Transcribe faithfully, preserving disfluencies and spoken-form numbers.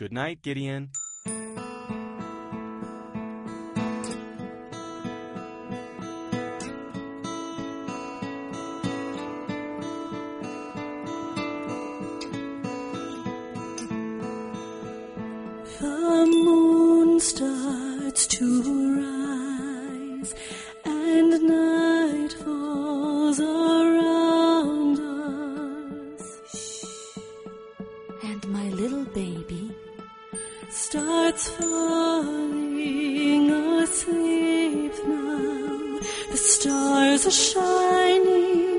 Good night, Gideon. The moon starts to rise, and night falls around us. And my little baby starts falling asleep now. The stars are shining